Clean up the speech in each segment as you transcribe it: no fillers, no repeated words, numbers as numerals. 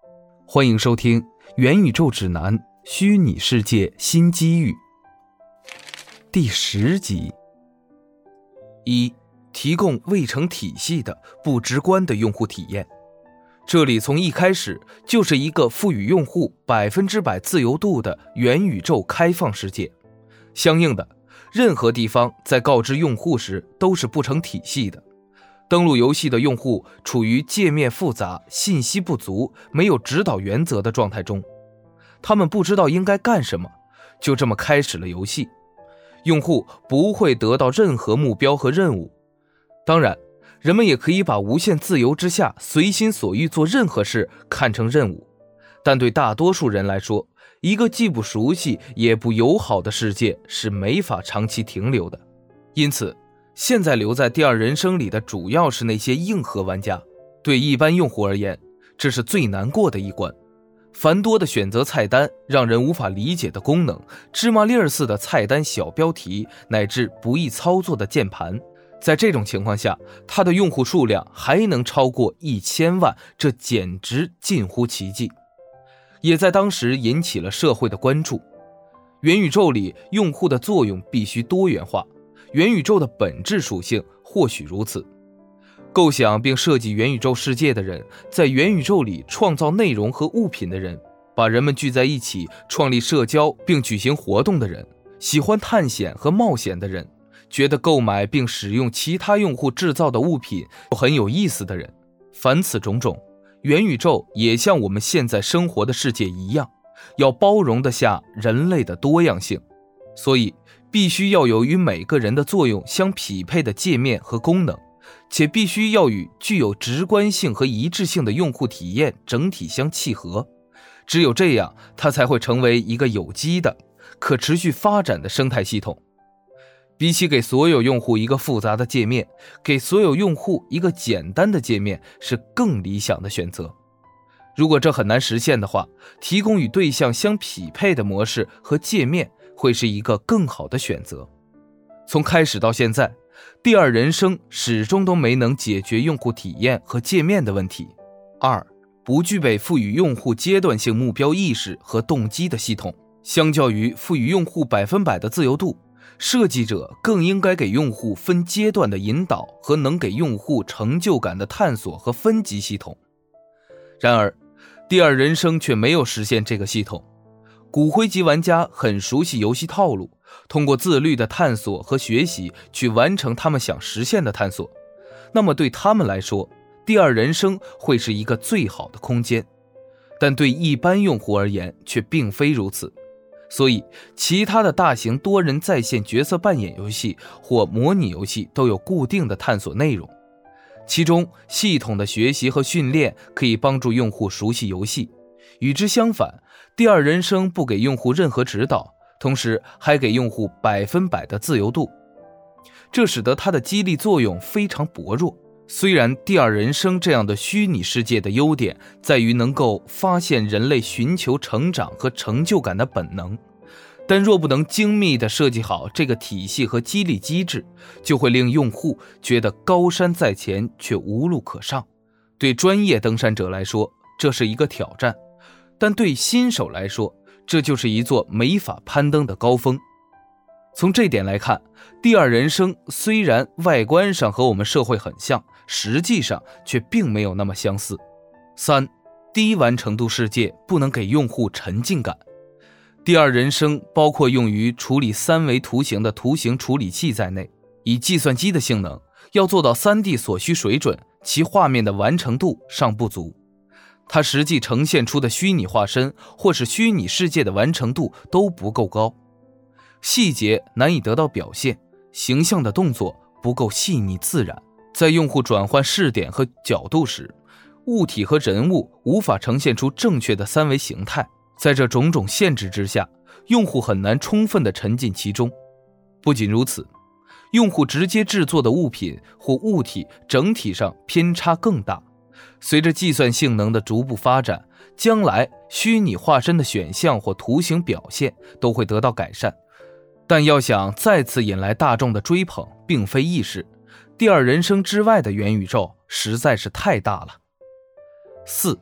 欢迎收听《元宇宙指南：虚拟世界新机遇》第10集。1. 提供未成体系的不直观的用户体验。这里从一开始就是一个赋予用户100%自由度的元宇宙开放世界，相应的，任何地方在告知用户时都是不成体系的。登录游戏的用户处于界面复杂、信息不足、没有指导原则的状态中，他们不知道应该干什么，就这么开始了游戏。用户不会得到任何目标和任务。当然，人们也可以把无限自由之下随心所欲做任何事看成任务，但对大多数人来说，一个既不熟悉也不友好的世界是没法长期停留的。因此，现在留在第二人生里的主要是那些硬核玩家。对一般用户而言，这是最难过的一关。繁多的选择菜单，让人无法理解的功能，芝麻粒儿似的菜单小标题，乃至不易操作的键盘。在这种情况下，它的用户数量还能超过1000万，这简直近乎奇迹，也在当时引起了社会的关注。元宇宙里用户的作用必须多元化，元宇宙的本质属性或许如此。构想并设计元宇宙世界的人，在元宇宙里创造内容和物品的人，把人们聚在一起创立社交并举行活动的人，喜欢探险和冒险的人，觉得购买并使用其他用户制造的物品很有意思的人。凡此种种，元宇宙也像我们现在生活的世界一样，要包容得下人类的多样性，所以必须要有与每个人的作用相匹配的界面和功能，且必须要与具有直观性和一致性的用户体验整体相契合。只有这样，它才会成为一个有机的、可持续发展的生态系统。比起给所有用户一个复杂的界面，给所有用户一个简单的界面是更理想的选择。如果这很难实现的话，提供与对象相匹配的模式和界面会是一个更好的选择。从开始到现在，第二人生始终都没能解决用户体验和界面的问题。2. 不具备赋予用户阶段性目标意识和动机的系统。相较于赋予用户100%的自由度，设计者更应该给用户分阶段的引导和能给用户成就感的探索和分级系统。然而，第二人生却没有实现这个系统。骨灰级玩家很熟悉游戏套路，通过自律的探索和学习去完成他们想实现的探索。那么对他们来说，第二人生会是一个最好的空间。但对一般用户而言却并非如此。所以，其他的大型多人在线角色扮演游戏或模拟游戏都有固定的探索内容，其中系统的学习和训练可以帮助用户熟悉游戏。与之相反，第二人生不给用户任何指导，同时还给用户100%的自由度，这使得它的激励作用非常薄弱。虽然第二人生这样的虚拟世界的优点在于能够发现人类寻求成长和成就感的本能，但若不能精密地设计好这个体系和激励机制，就会令用户觉得高山在前却无路可上。对专业登山者来说，这是一个挑战，但对新手来说，这就是一座没法攀登的高峰。从这点来看，第二人生虽然外观上和我们社会很像，实际上却并没有那么相似。3. 低完成度世界不能给用户沉浸感。第二人生包括用于处理3维图形的图形处理器在内，以计算机的性能，要做到 3D 所需水准，其画面的完成度尚不足。它实际呈现出的虚拟化身或是虚拟世界的完成度都不够高，细节难以得到表现，形象的动作不够细腻自然。在用户转换视点和角度时，物体和人物无法呈现出正确的3维形态。在这种种限制之下，用户很难充分地沉浸其中。不仅如此，用户直接制作的物品或物体整体上偏差更大。随着计算性能的逐步发展，将来虚拟化身的选项或图形表现都会得到改善。但要想再次引来大众的追捧，并非易事。第二人生之外的元宇宙实在是太大了。4.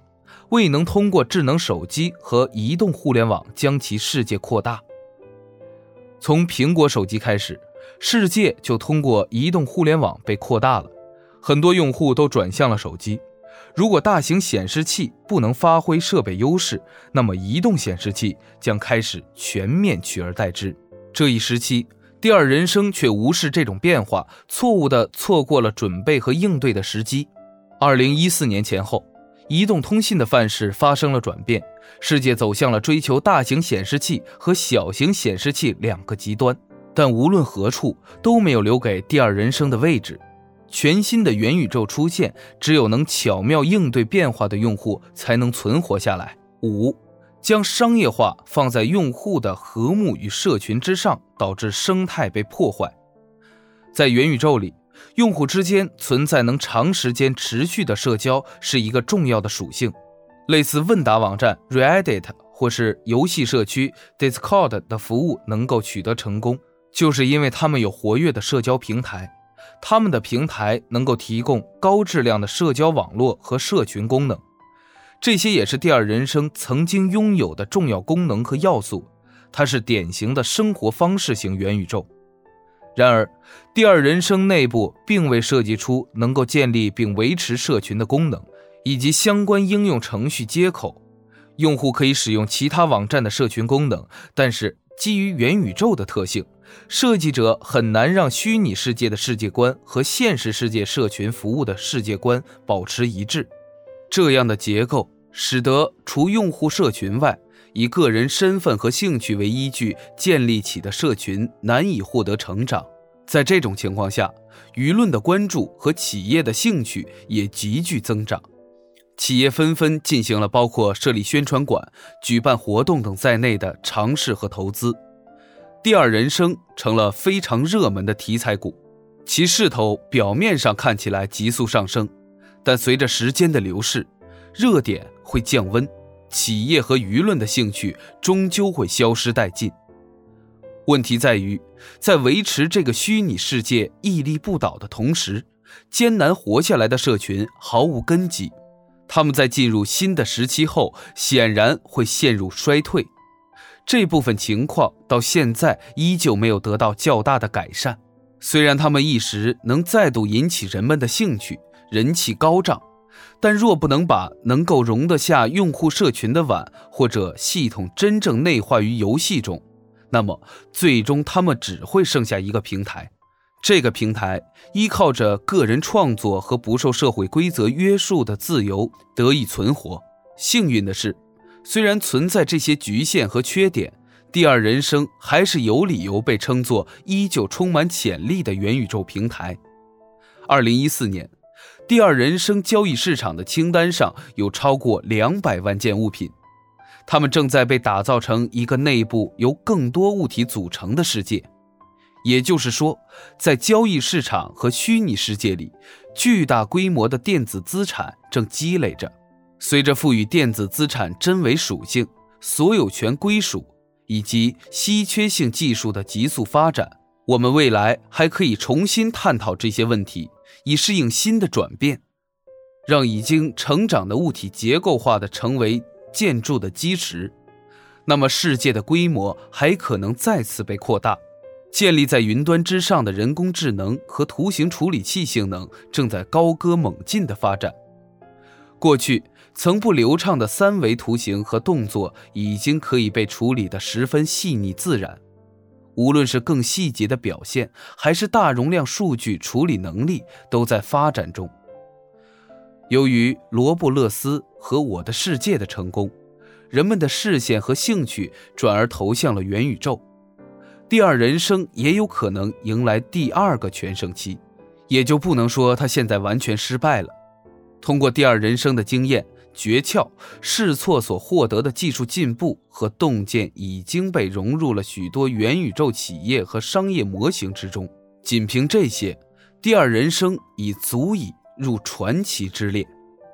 未能通过智能手机和移动互联网将其世界扩大。从苹果手机开始，世界就通过移动互联网被扩大了，很多用户都转向了手机。如果大型显示器不能发挥设备优势，那么移动显示器将开始全面取而代之。这一时期，第二人生却无视这种变化，错误地错过了准备和应对的时机。2014年前后，移动通信的范式发生了转变，世界走向了追求大型显示器和小型显示器两个极端，但无论何处都没有留给第二人生的位置。全新的元宇宙出现，只有能巧妙应对变化的用户才能存活下来。5. 将商业化放在用户的和睦与社群之上，导致生态被破坏。在元宇宙里，用户之间存在能长时间持续的社交是一个重要的属性。类似问答网站 Reddit 或是游戏社区 Discord 的服务能够取得成功，就是因为他们有活跃的社交平台。他们的平台能够提供高质量的社交网络和社群功能，这些也是第二人生曾经拥有的重要功能和要素，它是典型的生活方式型元宇宙。然而，第二人生内部并未设计出能够建立并维持社群的功能，以及相关应用程序接口。用户可以使用其他网站的社群功能，但是基于元宇宙的特性，设计者很难让虚拟世界的世界观和现实世界社群服务的世界观保持一致。这样的结构使得除用户社群外，以个人身份和兴趣为依据建立起的社群难以获得成长。在这种情况下，舆论的关注和企业的兴趣也急剧增长。企业纷纷进行了包括设立宣传馆、举办活动等在内的尝试和投资。第二人生成了非常热门的题材股，其势头表面上看起来急速上升，但随着时间的流逝，热点会降温，企业和舆论的兴趣终究会消失殆尽。问题在于，在维持这个虚拟世界屹立不倒的同时，艰难活下来的社群毫无根基，他们在进入新的时期后显然会陷入衰退。这部分情况到现在依旧没有得到较大的改善，虽然他们一时能再度引起人们的兴趣，人气高涨，但若不能把能够容得下用户社群的碗或者系统真正内化于游戏中，那么最终他们只会剩下一个平台。这个平台依靠着个人创作和不受社会规则约束的自由得以存活。幸运的是，虽然存在这些局限和缺点，第二人生还是有理由被称作依旧充满潜力的元宇宙平台。2014年，第二人生交易市场的清单上有超过200万件物品，它们正在被打造成一个内部由更多物体组成的世界。也就是说，在交易市场和虚拟世界里，巨大规模的电子资产正积累着。随着赋予电子资产真伪属性、所有权归属以及稀缺性技术的急速发展，我们未来还可以重新探讨这些问题，以适应新的转变，让已经成长的物体结构化的成为建筑的基石。那么世界的规模还可能再次被扩大。建立在云端之上的人工智能和图形处理器性能正在高歌猛进的发展。过去曾不流畅的3维图形和动作已经可以被处理得十分细腻自然，无论是更细节的表现，还是大容量数据处理能力，都在发展中。由于罗布勒斯和我的世界的成功，人们的视线和兴趣转而投向了元宇宙。第二人生也有可能迎来第2个全盛期，也就不能说它现在完全失败了。通过第二人生的经验、诀窍、试错所获得的技术进步和洞见已经被融入了许多元宇宙企业和商业模型之中。仅凭这些，第二人生已足以入传奇之列。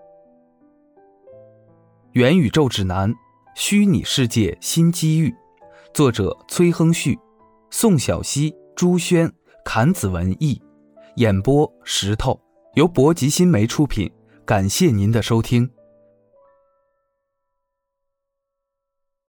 元宇宙指南：虚拟世界新机遇，作者崔亨旭，宋晓溪、朱轩、侃子文译，演播石头，由博吉新媒出品。感谢您的收听。